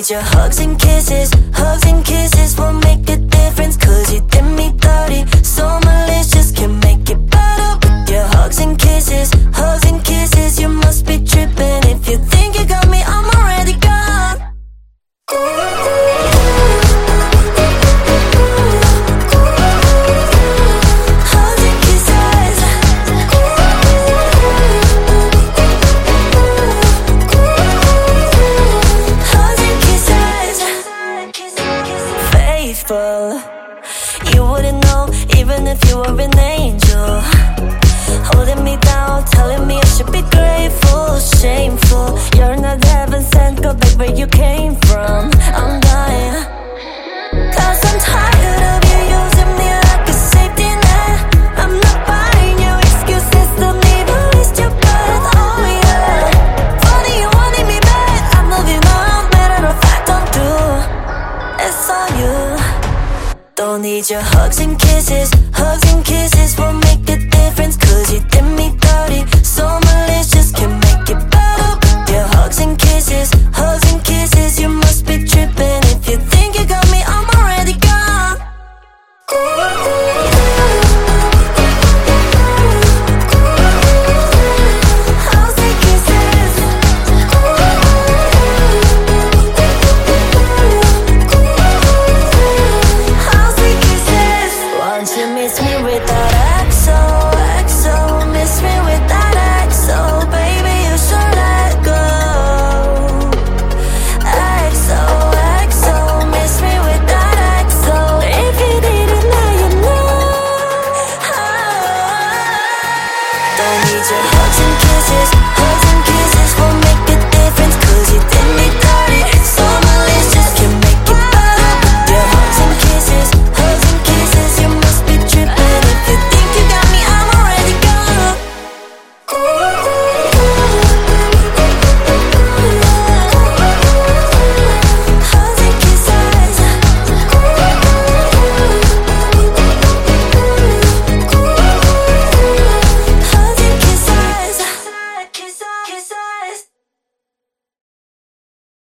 your hugs and kisses won't make a difference. Cause you did me dirty, so malicious, can make it better with your hugs and kisses. Hugs and kisses, you must be tripping if you think you got me, I'm already gone. Hugs and kisses. Hugs and kisses. Faithful, you wouldn't know even if you were an angel. Holding me down, telling me I should be grateful. Shameful, you're not heaven sent, go back where you came from. I'm dying, cause I'm tired of you using me like a safety net. I'm not buying your excuses, don't even waste your breath. Oh yeah, funny you wanting me back, I'm moving on, matter of fact don't do. It's on you. Don't need your hugs and kisses won't make a difference. Cause you did me dirty, so malicious, can make it better with your hugs and kisses.